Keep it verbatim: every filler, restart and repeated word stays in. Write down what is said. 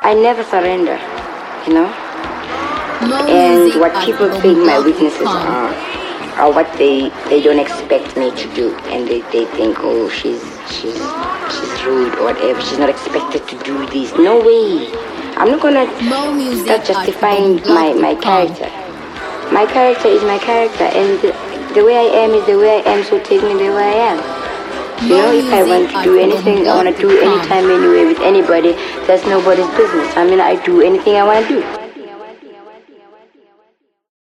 I never surrender, you know. And what people think my weaknesses are, are what they, they don't expect me to do, and they, they think, oh, she's she's she's rude or whatever. She's not expected to do this. No way. I'm not gonna start justifying my, my character. My character is my character, and the, the way I am is the way I am. So take me the way I am. You know, if I want to do anything, I want to do anytime, anywhere, with anybody, that's nobody's business. I mean, I do anything I want to do.